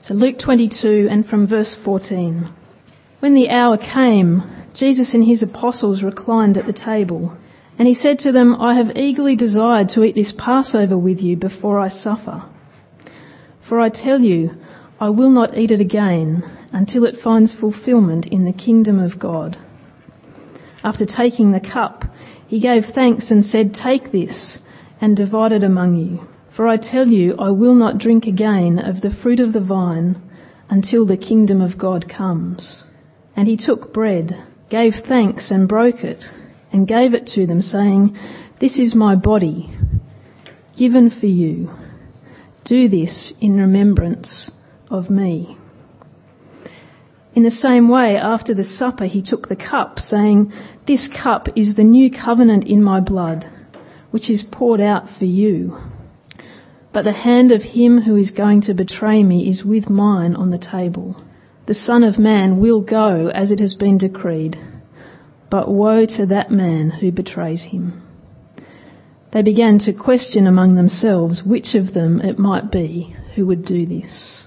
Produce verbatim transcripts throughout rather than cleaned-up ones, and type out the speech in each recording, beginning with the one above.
So Luke twenty-two and from verse fourteen. When the hour came, Jesus and his apostles reclined at the table, and he said to them, I have eagerly desired to eat this Passover with you before I suffer. For I tell you, I will not eat it again until it finds fulfillment in the kingdom of God. After taking the cup, he gave thanks and said, Take this and divide it among you. For I tell you, I will not drink again of the fruit of the vine until the kingdom of God comes. And he took bread, gave thanks and broke it, and gave it to them, saying, This is my body, given for you. Do this in remembrance of me. In the same way, after the supper, he took the cup, saying, This cup is the new covenant in my blood, which is poured out for you. But the hand of him who is going to betray me is with mine on the table. The Son of Man will go as it has been decreed, but woe to that man who betrays him. They began to question among themselves which of them it might be who would do this.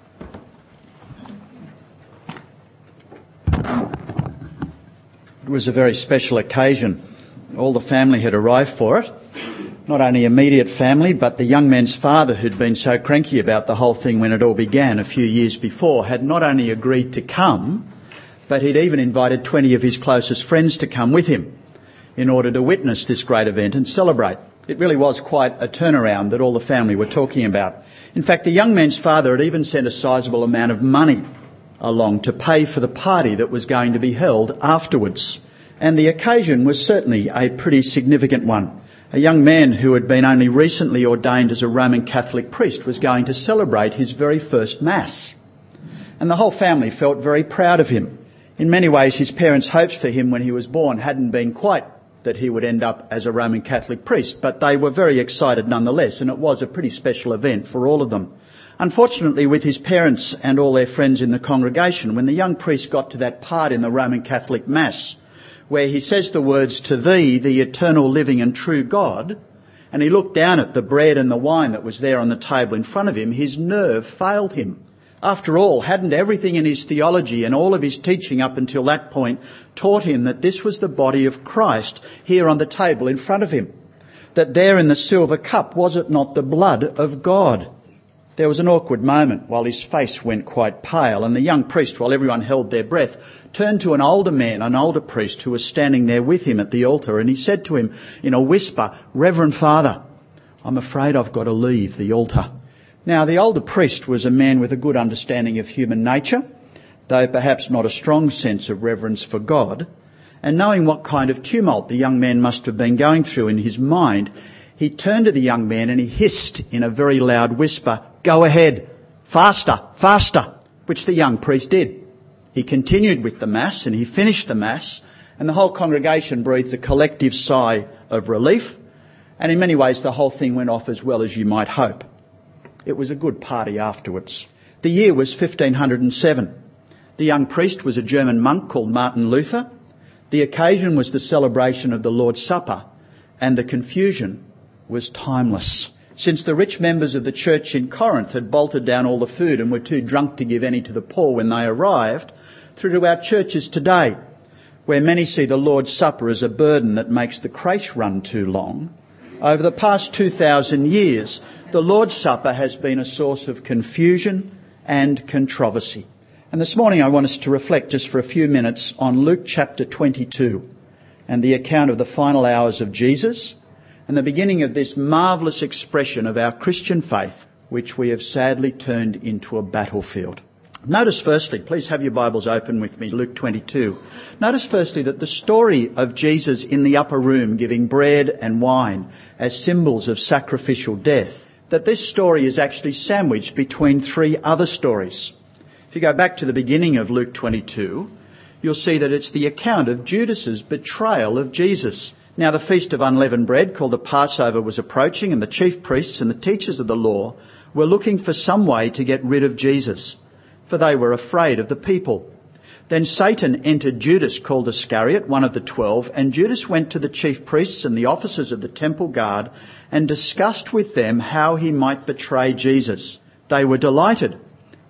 It was a very special occasion. All the family had arrived for it. Not only immediate family, but the young man's father, who'd been so cranky about the whole thing when it all began a few years before, had not only agreed to come, but he'd even invited twenty of his closest friends to come with him in order to witness this great event and celebrate. It really was quite a turnaround that all the family were talking about. In fact, the young man's father had even sent a sizable amount of money along to pay for the party that was going to be held afterwards. And the occasion was certainly a pretty significant one. A young man who had been only recently ordained as a Roman Catholic priest was going to celebrate his very first Mass. And the whole family felt very proud of him. In many ways, his parents' hopes for him when he was born hadn't been quite that he would end up as a Roman Catholic priest, but they were very excited nonetheless, and it was a pretty special event for all of them. Unfortunately, with his parents and all their friends in the congregation, when the young priest got to that part in the Roman Catholic Mass where he says the words, To thee, the eternal living and true God, and he looked down at the bread and the wine that was there on the table in front of him, his nerve failed him. After all, hadn't everything in his theology and all of his teaching up until that point taught him that this was the body of Christ here on the table in front of him? That there in the silver cup, was it not the blood of God? There was an awkward moment while his face went quite pale, and the young priest, while everyone held their breath, turned to an older man, an older priest who was standing there with him at the altar, and he said to him in a whisper, Reverend Father, I'm afraid I've got to leave the altar. Now, the older priest was a man with a good understanding of human nature, though perhaps not a strong sense of reverence for God, and knowing what kind of tumult the young man must have been going through in his mind, he turned to the young man and he hissed in a very loud whisper, Go ahead, faster, faster, which the young priest did. He continued with the Mass and he finished the Mass, and the whole congregation breathed a collective sigh of relief, and in many ways the whole thing went off as well as you might hope. It was a good party afterwards. The year was fifteen oh seven. The young priest was a German monk called Martin Luther. The occasion was the celebration of the Lord's Supper, and the confusion was timeless. Since the rich members of the church in Corinth had bolted down all the food and were too drunk to give any to the poor when they arrived, through to our churches today, where many see the Lord's Supper as a burden that makes the creche run too long, over the past two thousand years, the Lord's Supper has been a source of confusion and controversy. And this morning I want us to reflect just for a few minutes on Luke chapter twenty-two and the account of the final hours of Jesus and the beginning of this marvellous expression of our Christian faith, which we have sadly turned into a battlefield. Notice firstly, please have your Bibles open with me, Luke twenty-two. Notice firstly that the story of Jesus in the upper room giving bread and wine as symbols of sacrificial death, that this story is actually sandwiched between three other stories. If you go back to the beginning of Luke twenty-two, you'll see that it's the account of Judas's betrayal of Jesus. Now, the Feast of Unleavened Bread, called the Passover, was approaching, and the chief priests and the teachers of the law were looking for some way to get rid of Jesus, for they were afraid of the people. Then Satan entered Judas, called Iscariot, one of the twelve, and Judas went to the chief priests and the officers of the temple guard and discussed with them how he might betray Jesus. They were delighted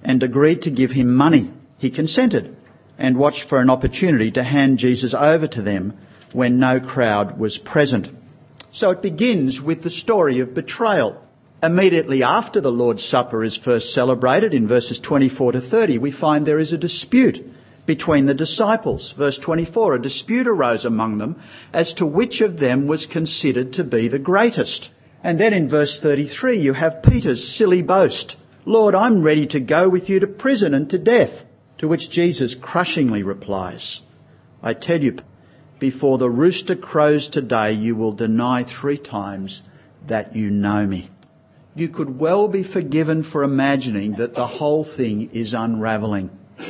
and agreed to give him money. He consented and watched for an opportunity to hand Jesus over to them when no crowd was present. So it begins with the story of betrayal. Immediately after the Lord's Supper is first celebrated, in verses twenty-four to thirty, we find there is a dispute between the disciples. Verse twenty-four, a dispute arose among them as to which of them was considered to be the greatest. And then in verse thirty-three, you have Peter's silly boast. Lord, I'm ready to go with you to prison and to death. To which Jesus crushingly replies, I tell you, before the rooster crows today, you will deny three times that you know me. You could well be forgiven for imagining that the whole thing is unravelling.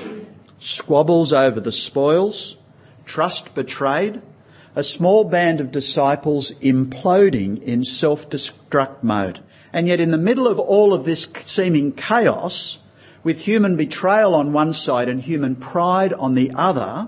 Squabbles over the spoils, trust betrayed, a small band of disciples imploding in self-destruct mode. And yet in the middle of all of this seeming chaos, with human betrayal on one side and human pride on the other,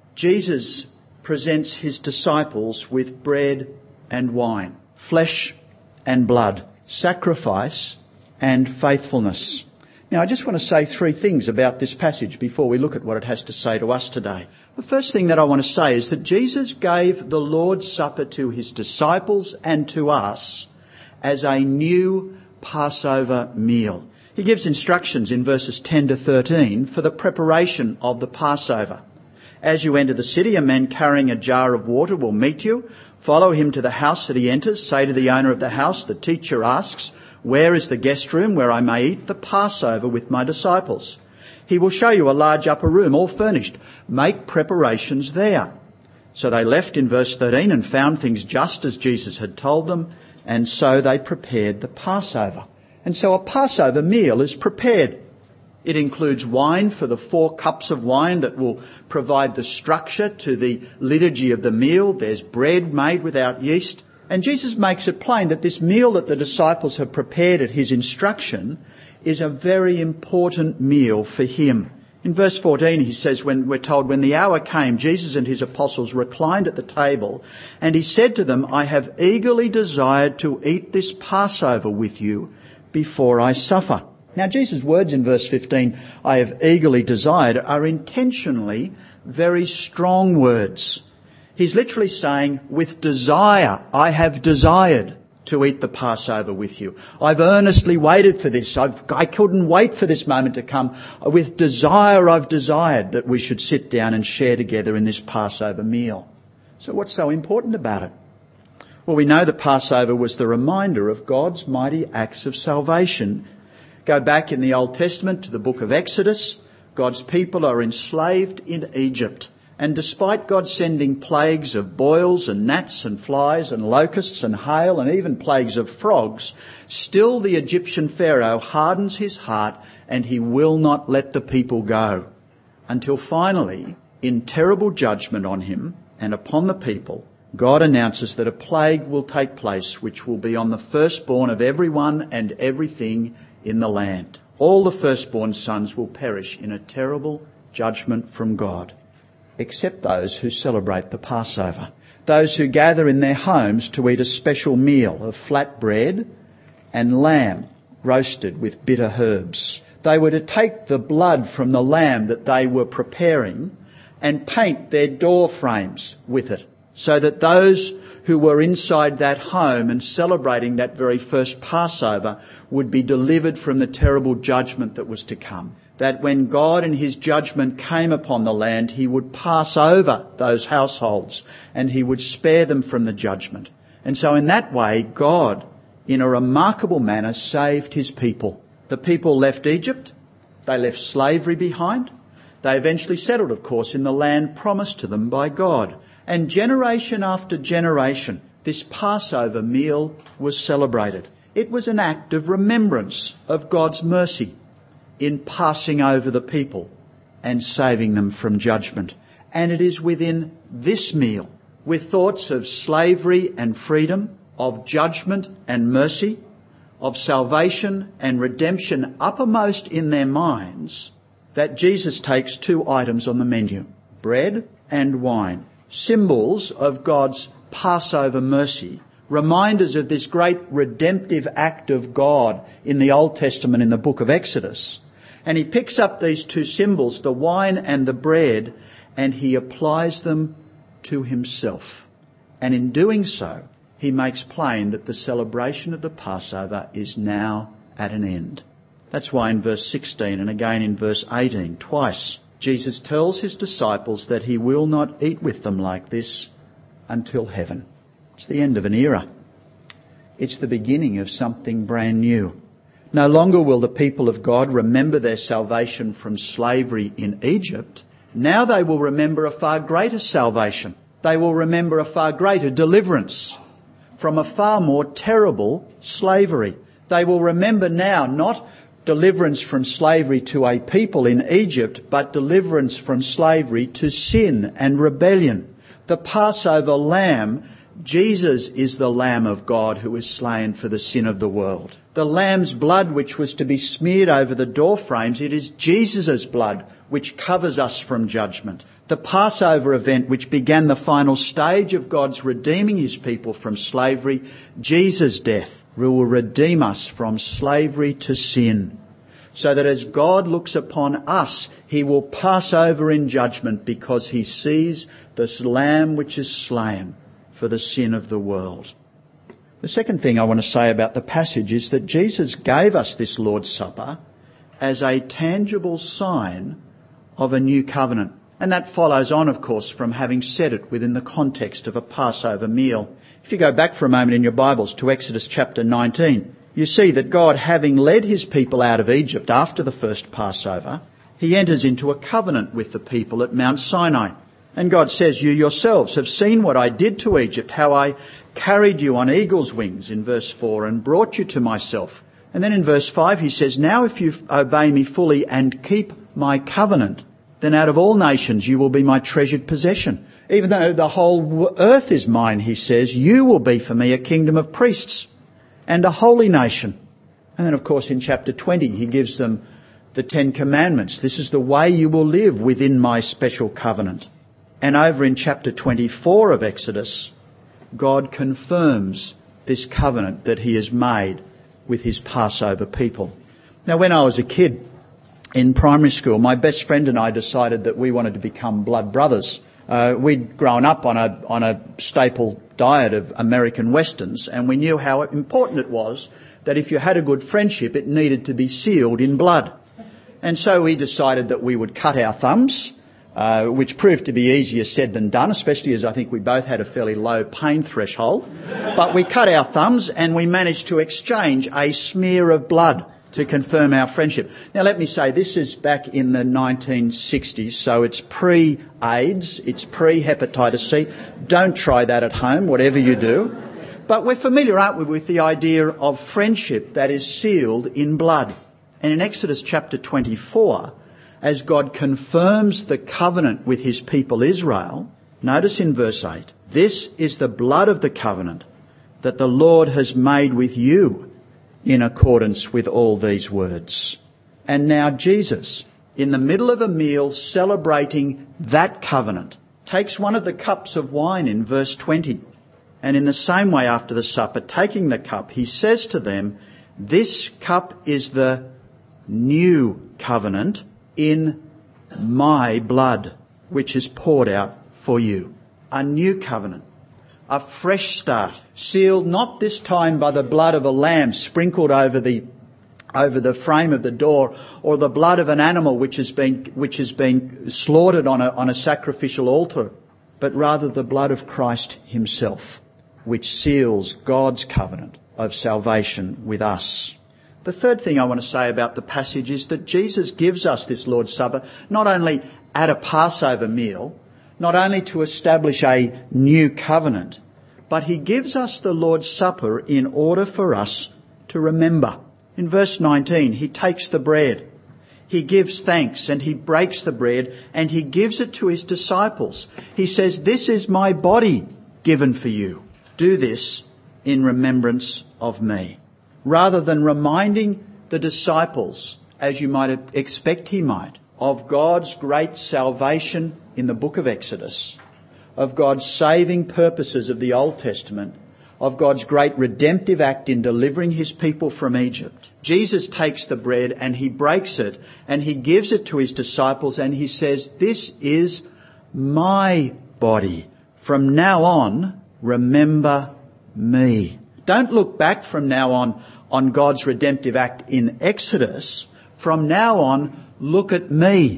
Jesus presents his disciples with bread and wine, flesh and blood, sacrifice and faithfulness. Now, I just want to say three things about this passage before we look at what it has to say to us today. The first thing that I want to say is that Jesus gave the Lord's Supper to his disciples and to us as a new Passover meal. He gives instructions in verses ten to thirteen for the preparation of the Passover. As you enter the city, a man carrying a jar of water will meet you. Follow him to the house that he enters. Say to the owner of the house, the teacher asks, where is the guest room where I may eat the Passover with my disciples? He will show you a large upper room, all furnished. Make preparations there. So they left in verse thirteen and found things just as Jesus had told them, and so they prepared the Passover. And so a Passover meal is prepared. It includes wine for the four cups of wine that will provide the structure to the liturgy of the meal. There's bread made without yeast. And Jesus makes it plain that this meal that the disciples have prepared at his instruction is a very important meal for him. In verse fourteen, he says, when we're told, when the hour came, Jesus and his apostles reclined at the table, and he said to them, I have eagerly desired to eat this Passover with you before I suffer. Now, Jesus' words in verse fifteen, I have eagerly desired, are intentionally very strong words. He's literally saying, with desire, I have desired to eat the Passover with you. I've earnestly waited for this. I've, I couldn't wait for this moment to come. With desire, I've desired that we should sit down and share together in this Passover meal. So what's so important about it? Well, we know that Passover was the reminder of God's mighty acts of salvation. Go back in the Old Testament to the book of Exodus. God's people are enslaved in Egypt. And despite God sending plagues of boils and gnats and flies and locusts and hail and even plagues of frogs, still the Egyptian Pharaoh hardens his heart and he will not let the people go. Until finally, in terrible judgment on him and upon the people, God announces that a plague will take place which will be on the firstborn of everyone and everything in the land. All the firstborn sons will perish in a terrible judgment from God, except those who celebrate the Passover, those who gather in their homes to eat a special meal of flat bread and lamb roasted with bitter herbs. They were to take the blood from the lamb that they were preparing and paint their door frames with it, so that those who were inside that home and celebrating that very first Passover would be delivered from the terrible judgment that was to come. That when God in his judgment came upon the land, he would pass over those households and he would spare them from the judgment. And so in that way, God, in a remarkable manner, saved his people. The people left Egypt. They left slavery behind. They eventually settled, of course, in the land promised to them by God. And generation after generation, this Passover meal was celebrated. It was an act of remembrance of God's mercy in passing over the people and saving them from judgment. And it is within this meal, with thoughts of slavery and freedom, of judgment and mercy, of salvation and redemption uppermost in their minds, that Jesus takes two items on the menu, bread and wine, symbols of God's Passover mercy, reminders of this great redemptive act of God in the Old Testament in the book of Exodus. And he picks up these two symbols, the wine and the bread, and he applies them to himself. And in doing so, he makes plain that the celebration of the Passover is now at an end. That's why in verse sixteen and again in verse eighteen, twice, Jesus tells his disciples that he will not eat with them like this until heaven. It's the end of an era. It's the beginning of something brand new. No longer will the people of God remember their salvation from slavery in Egypt. Now they will remember a far greater salvation. They will remember a far greater deliverance from a far more terrible slavery. They will remember now not deliverance from slavery to a people in Egypt, but deliverance from slavery to sin and rebellion. The Passover lamb, Jesus is the Lamb of God who was slain for the sin of the world. The lamb's blood which was to be smeared over the door frames, it is Jesus' blood which covers us from judgment. The Passover event which began the final stage of God's redeeming his people from slavery, Jesus' death will redeem us from slavery to sin. So that as God looks upon us, he will pass over in judgment because he sees this lamb which is slain for the sin of the world. The second thing I want to say about the passage is that Jesus gave us this Lord's Supper as a tangible sign of a new covenant. And that follows on, of course, from having said it within the context of a Passover meal. If you go back for a moment in your Bibles to Exodus chapter nineteen, you see that God, having led his people out of Egypt after the first Passover, he enters into a covenant with the people at Mount Sinai. And God says, you yourselves have seen what I did to Egypt, how I carried you on eagle's wings in verse four and brought you to myself. And then in verse five he says, now if you obey me fully and keep my covenant, then out of all nations you will be my treasured possession. Even though the whole earth is mine, he says, you will be for me a kingdom of priests and a holy nation. And then of course in chapter twenty he gives them the Ten Commandments. This is the way you will live within my special covenant. And over in chapter twenty-four of Exodus, God confirms this covenant that he has made with his Passover people. Now, when I was a kid in primary school, my best friend and I decided that we wanted to become blood brothers. Uh, we'd grown up on a on a staple diet of American Westerns, and we knew how important it was that if you had a good friendship, it needed to be sealed in blood. And so we decided that we would cut our thumbs, Uh, which proved to be easier said than done, especially as I think we both had a fairly low pain threshold. But we cut our thumbs and we managed to exchange a smear of blood to confirm our friendship. Now let me say, this is back in the nineteen sixties, so it's pre-AIDS, it's pre-hepatitis C. Don't try that at home, whatever you do. But we're familiar, aren't we, with the idea of friendship that is sealed in blood. And in Exodus chapter twenty-four, as God confirms the covenant with his people Israel, notice in verse eight, this is the blood of the covenant that the Lord has made with you in accordance with all these words. And now Jesus, in the middle of a meal celebrating that covenant, takes one of the cups of wine in verse twenty. And in the same way after the supper, taking the cup, he says to them, this cup is the new covenant in my blood, which is poured out for you. A new covenant, a fresh start, sealed not this time by the blood of a lamb sprinkled over the over the frame of the door, or the blood of an animal which has been which has been slaughtered on a on a sacrificial altar, but rather the blood of Christ himself, which seals God's covenant of salvation with us. The third thing I want to say about the passage is that Jesus gives us this Lord's Supper not only at a Passover meal, not only to establish a new covenant, but he gives us the Lord's Supper in order for us to remember. In verse nineteen, he takes the bread, he gives thanks and he breaks the bread and he gives it to his disciples. He says, this is my body given for you. Do this in remembrance of me. Rather than reminding the disciples, as you might expect he might, of God's great salvation in the book of Exodus, of God's saving purposes of the Old Testament, of God's great redemptive act in delivering his people from Egypt. Jesus takes the bread and he breaks it and he gives it to his disciples and he says, "This is my body. From now on, remember me." Don't look back from now on on God's redemptive act in Exodus. From now on, look at me.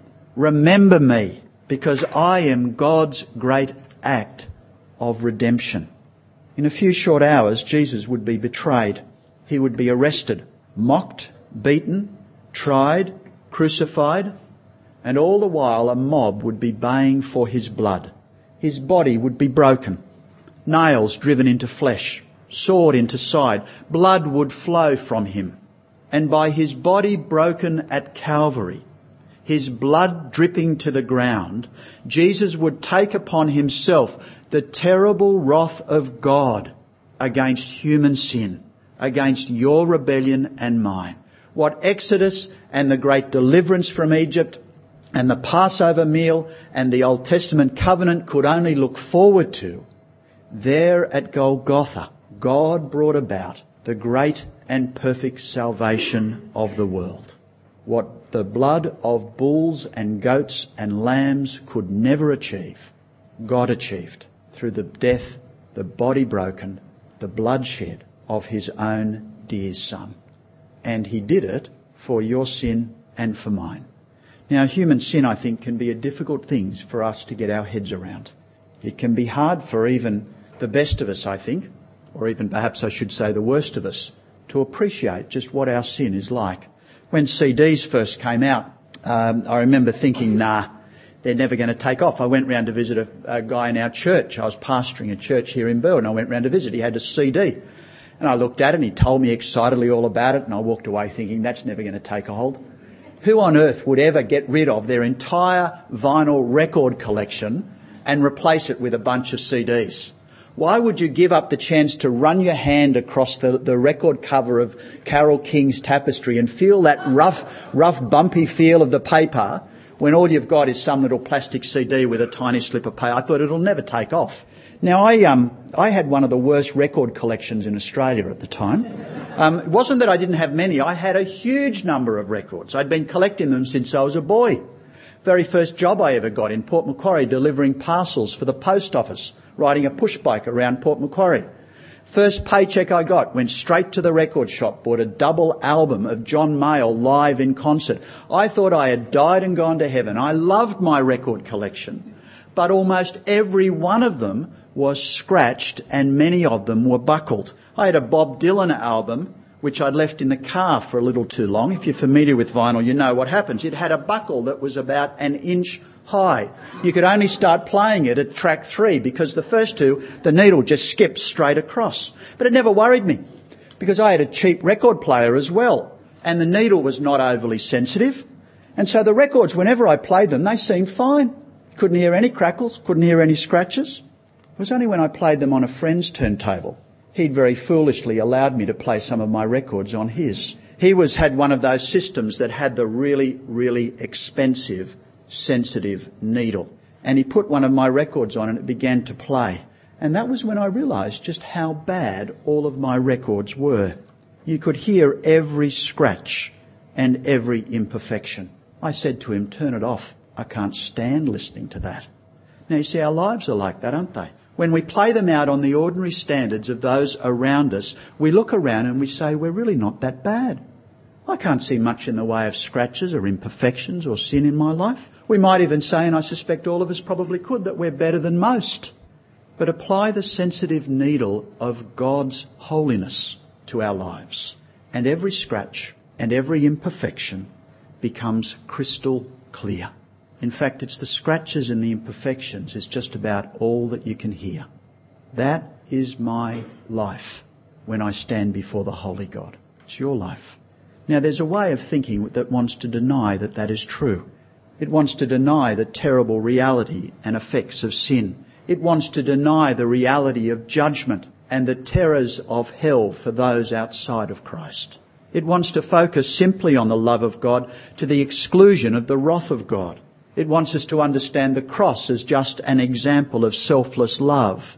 Remember me, because I am God's great act of redemption. In a few short hours, Jesus would be betrayed. He would be arrested, mocked, beaten, tried, crucified, and all the while a mob would be baying for his blood. His body would be broken, nails driven into flesh, sword into side, blood would flow from him. And by his body broken at Calvary, his blood dripping to the ground, Jesus would take upon himself the terrible wrath of God against human sin, against your rebellion and mine. What Exodus and the great deliverance from Egypt and the Passover meal and the Old Testament covenant could only look forward to, there at Golgotha, God brought about the great and perfect salvation of the world. What the blood of bulls and goats and lambs could never achieve, God achieved through the death, the body broken, the bloodshed of his own dear Son. And he did it for your sin and for mine. Now, human sin, I think, can be a difficult thing for us to get our heads around. It can be hard for even the best of us, I think, or even perhaps I should say the worst of us, to appreciate just what our sin is like. When C Ds first came out, um, I remember thinking, nah, they're never going to take off. I went round to visit a, a guy in our church. I was pastoring a church here in Burwood, and I went round to visit. He had a C D. And I looked at it and he told me excitedly all about it, and I walked away thinking, that's never going to take a hold. Who on earth would ever get rid of their entire vinyl record collection and replace it with a bunch of C Ds? Why would you give up the chance to run your hand across the, the record cover of Carole King's Tapestry and feel that rough, rough, bumpy feel of the paper when all you've got is some little plastic C D with a tiny slip of paper? I thought it'll never take off. Now, I um I had one of the worst record collections in Australia at the time. Um, it wasn't that I didn't have many. I had a huge number of records. I'd been collecting them since I was a boy. Very first job I ever got in Port Macquarie, delivering parcels for the post office, riding a push bike around Port Macquarie. First paycheck I got, went straight to the record shop, bought a double album of John Mayall live in concert. I thought I had died and gone to heaven. I loved my record collection, but almost every one of them was scratched and many of them were buckled. I had a Bob Dylan album which I'd left in the car for a little too long. If you're familiar with vinyl, you know what happens. It had a buckle that was about an inch high. You could only start playing it at track three because the first two, the needle just skipped straight across. But it never worried me because I had a cheap record player as well, and the needle was not overly sensitive. And so the records, whenever I played them, they seemed fine. Couldn't hear any crackles, couldn't hear any scratches. It was only when I played them on a friend's turntable, he'd very foolishly allowed me to play some of my records on his. He was had one of those systems that had the really, really expensive, sensitive needle. And he put one of my records on and it began to play. And that was when I realised just how bad all of my records were. You could hear every scratch and every imperfection. I said to him, turn it off. I can't stand listening to that. Now you see, our lives are like that, aren't they? When we play them out on the ordinary standards of those around us, we look around and we say, we're really not that bad. I can't see much in the way of scratches or imperfections or sin in my life. We might even say, and I suspect all of us probably could, that we're better than most. But apply the sensitive needle of God's holiness to our lives, and every scratch and every imperfection becomes crystal clear. In fact, it's the scratches and the imperfections is just about all that you can hear. That is my life when I stand before the Holy God. It's your life. Now, there's a way of thinking that wants to deny that that is true. It wants to deny the terrible reality and effects of sin. It wants to deny the reality of judgment and the terrors of hell for those outside of Christ. It wants to focus simply on the love of God to the exclusion of the wrath of God. It wants us to understand the cross as just an example of selfless love.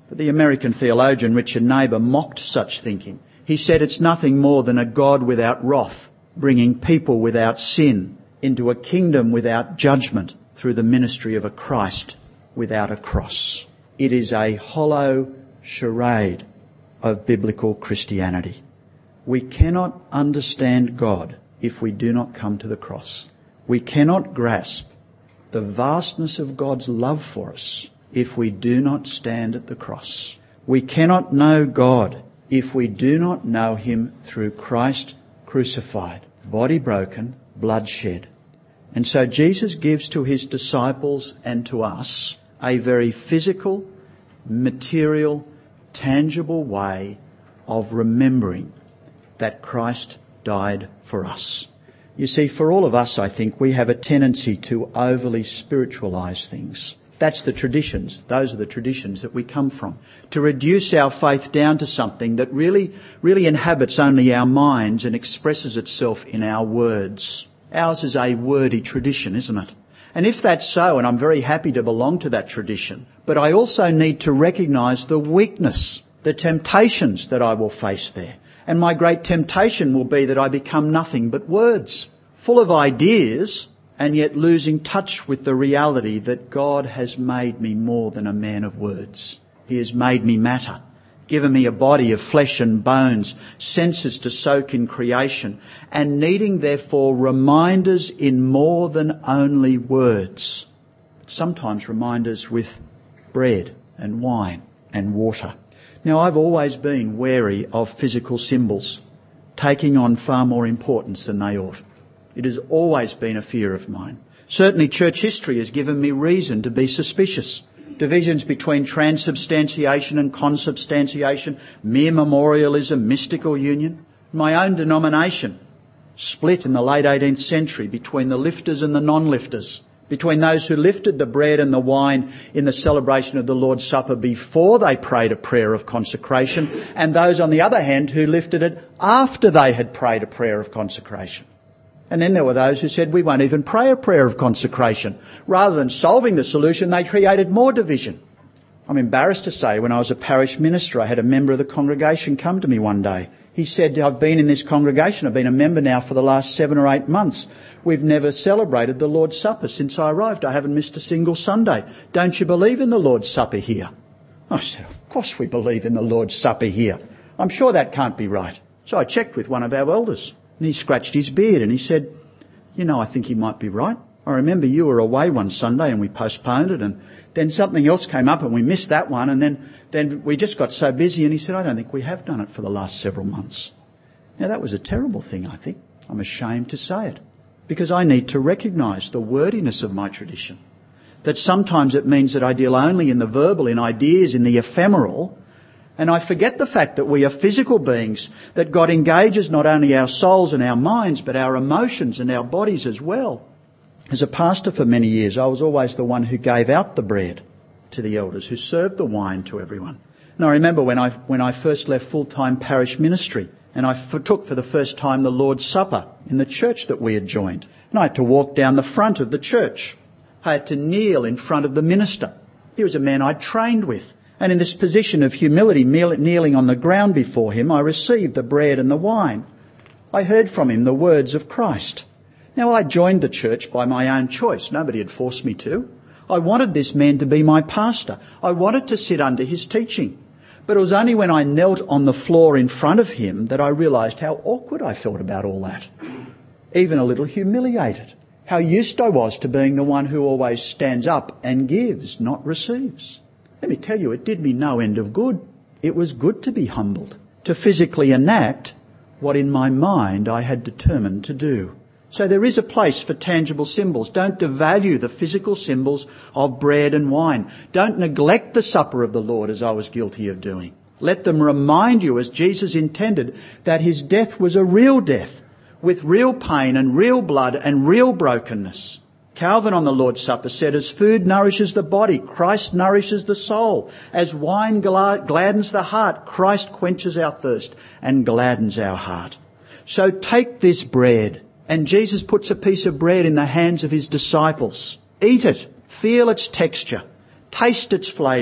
But the American theologian Richard Neighbour mocked such thinking. He said it's nothing more than a God without wrath, bringing people without sin into a kingdom without judgment through the ministry of a Christ without a cross. It is a hollow charade of biblical Christianity. We cannot understand God if we do not come to the cross. We cannot grasp the vastness of God's love for us if we do not stand at the cross. We cannot know God if we do not know him through Christ crucified, body broken, blood shed. And so Jesus gives to his disciples and to us a very physical, material, tangible way of remembering that Christ died for us. You see, for all of us, I think, we have a tendency to overly spiritualise things. That's the traditions. Those are the traditions that we come from. To reduce our faith down to something that really, really inhabits only our minds and expresses itself in our words. Ours is a wordy tradition, isn't it? And if that's so, and I'm very happy to belong to that tradition, but I also need to recognise the weakness, the temptations that I will face there. And my great temptation will be that I become nothing but words, full of ideas, and yet losing touch with the reality that God has made me more than a man of words. He has made me matter, given me a body of flesh and bones, senses to soak in creation, and needing therefore reminders in more than only words. Sometimes reminders with bread and wine and water. Now, I've always been wary of physical symbols, taking on far more importance than they ought. It has always been a fear of mine. Certainly church history has given me reason to be suspicious. Divisions between transubstantiation and consubstantiation, mere memorialism, mystical union. My own denomination split in the late eighteenth century between the lifters and the non-lifters, between those who lifted the bread and the wine in the celebration of the Lord's Supper before they prayed a prayer of consecration, and those, on the other hand, who lifted it after they had prayed a prayer of consecration. And then there were those who said, we won't even pray a prayer of consecration. Rather than solving the solution, they created more division. I'm embarrassed to say, when I was a parish minister, I had a member of the congregation come to me one day. He said, I've been in this congregation, I've been a member now for the last seven or eight months. We've never celebrated the Lord's Supper since I arrived. I haven't missed a single Sunday. Don't you believe in the Lord's Supper here? I said, of course we believe in the Lord's Supper here. I'm sure that can't be right. So I checked with one of our elders. And he scratched his beard and he said, you know, I think he might be right. I remember you were away one Sunday and we postponed it, and then something else came up and we missed that one, and then, then we just got so busy. And he said, I don't think we have done it for the last several months. Now, that was a terrible thing, I think. I'm ashamed to say it, because I need to recognise the wordiness of my tradition. That sometimes it means that I deal only in the verbal, in ideas, in the ephemeral, and I forget the fact that we are physical beings, that God engages not only our souls and our minds, but our emotions and our bodies as well. As a pastor for many years, I was always the one who gave out the bread to the elders, who served the wine to everyone. And I remember when I, when I first left full-time parish ministry, and I took for the first time the Lord's Supper in the church that we had joined. And I had to walk down the front of the church. I had to kneel in front of the minister. He was a man I'd trained with. And in this position of humility, kneeling on the ground before him, I received the bread and the wine. I heard from him the words of Christ. Now, I joined the church by my own choice. Nobody had forced me to. I wanted this man to be my pastor. I wanted to sit under his teaching. But it was only when I knelt on the floor in front of him that I realised how awkward I felt about all that. Even a little humiliated. How used I was to being the one who always stands up and gives, not receives. Let me tell you, it did me no end of good. It was good to be humbled, to physically enact what in my mind I had determined to do. So there is a place for tangible symbols. Don't devalue the physical symbols of bread and wine. Don't neglect the supper of the Lord, as I was guilty of doing. Let them remind you, as Jesus intended, that his death was a real death, with real pain and real blood and real brokenness. Calvin on the Lord's Supper said, as food nourishes the body, Christ nourishes the soul. As wine gladdens the heart, Christ quenches our thirst and gladdens our heart. So take this bread, and Jesus puts a piece of bread in the hands of his disciples. Eat it, feel its texture, taste its flavour.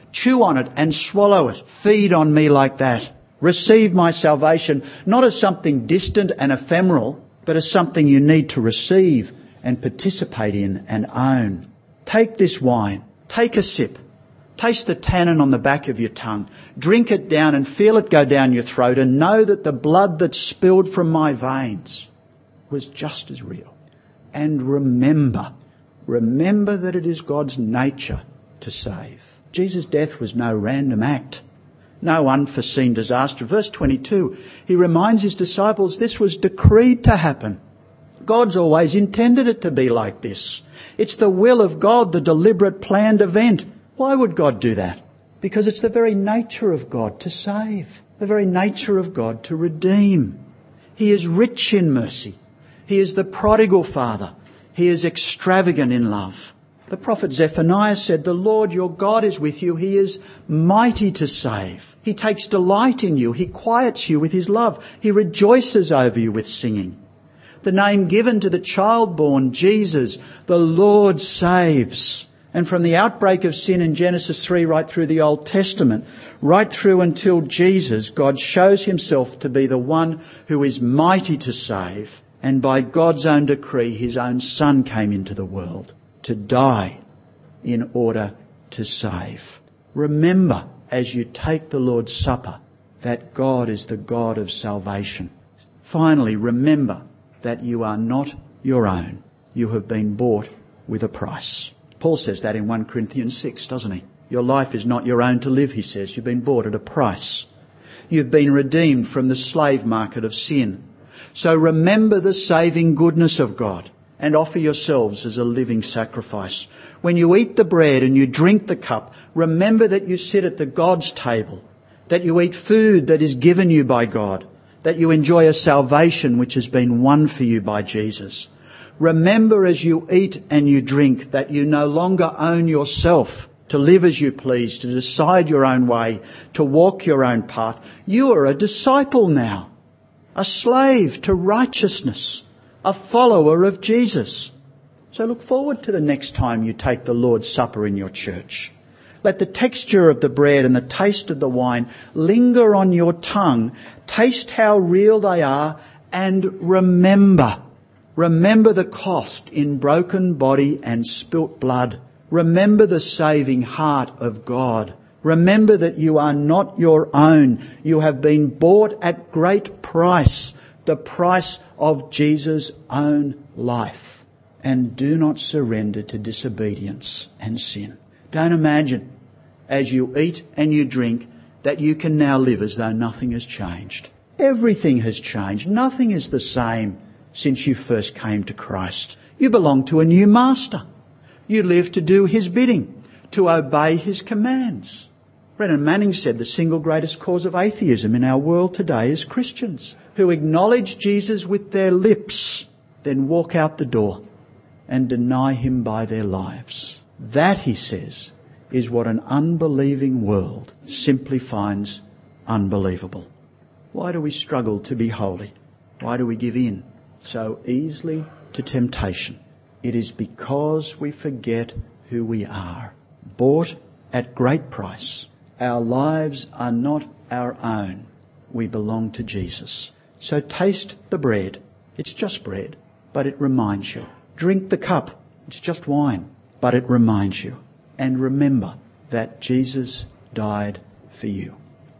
Chew on it and swallow it. Feed on me like that. Receive my salvation, not as something distant and ephemeral, but as something you need to receive and participate in and own. Take this wine. Take a sip. Taste the tannin on the back of your tongue. Drink it down and feel it go down your throat, and know that the blood that spilled from my veins was just as real. And remember, remember that it is God's nature to save. Jesus' death was no random act, no unforeseen disaster. Verse twenty-two, he reminds his disciples this was decreed to happen. God's always intended it to be like this. It's the will of God, the deliberate, planned event. Why would God do that? Because it's the very nature of God to save, the very nature of God to redeem. He is rich in mercy. He is the prodigal father. He is extravagant in love. The prophet Zephaniah said, the Lord your God is with you. He is mighty to save. He takes delight in you. He quiets you with his love. He rejoices over you with singing. The name given to the child born, Jesus, the Lord saves. And from the outbreak of sin in Genesis three right through the Old Testament, right through until Jesus, God shows himself to be the one who is mighty to save. And by God's own decree, his own Son came into the world to die in order to save. Remember, as you take the Lord's Supper, that God is the God of salvation. Finally, remember that you are not your own. You have been bought with a price. Paul says that in First Corinthians six, doesn't he? Your life is not your own to live, he says. You've been bought at a price. You've been redeemed from the slave market of sin. So remember the saving goodness of God and offer yourselves as a living sacrifice. When you eat the bread and you drink the cup, remember that you sit at the God's table, that you eat food that is given you by God, that you enjoy a salvation which has been won for you by Jesus. Remember as you eat and you drink that you no longer own yourself to live as you please, to decide your own way, to walk your own path. You are a disciple now, a slave to righteousness, a follower of Jesus. So look forward to the next time you take the Lord's Supper in your church. Let the texture of the bread and the taste of the wine linger on your tongue. Taste how real they are and remember. Remember the cost in broken body and spilt blood. Remember the saving heart of God. Remember that you are not your own. You have been bought at great price, the price of Jesus' own life. And do not surrender to disobedience and sin. Don't imagine, as you eat and you drink, that you can now live as though nothing has changed. Everything has changed. Nothing is the same since you first came to Christ. You belong to a new master. You live to do his bidding, to obey his commands. Brennan Manning said the single greatest cause of atheism in our world today is Christians who acknowledge Jesus with their lips, then walk out the door and deny him by their lives. That, he says, is what an unbelieving world simply finds unbelievable. Why do we struggle to be holy? Why do we give in so easily to temptation? It is because we forget who we are. Bought at great price. Our lives are not our own. We belong to Jesus. So taste the bread. It's just bread, but it reminds you. Drink the cup. It's just wine, but it reminds you. And remember that Jesus died for you.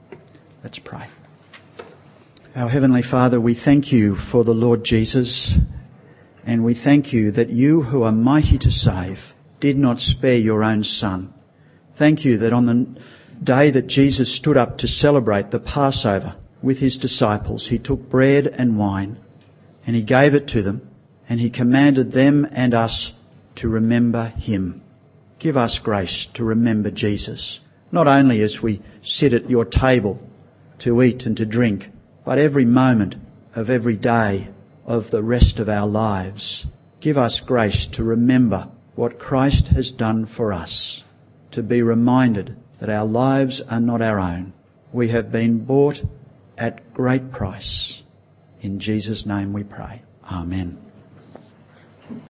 Let's pray. Our Heavenly Father, we thank you for the Lord Jesus, and we thank you that you who are mighty to save did not spare your own Son. Thank you that on the day that Jesus stood up to celebrate the Passover with his disciples, he took bread and wine and he gave it to them, and he commanded them and us to remember him. Give us grace to remember Jesus, not only as we sit at your table to eat and to drink, but every moment of every day of the rest of our lives. Give us grace to remember what Christ has done for us, to be reminded that our lives are not our own. We have been bought at great price. In Jesus' name we pray. Amen.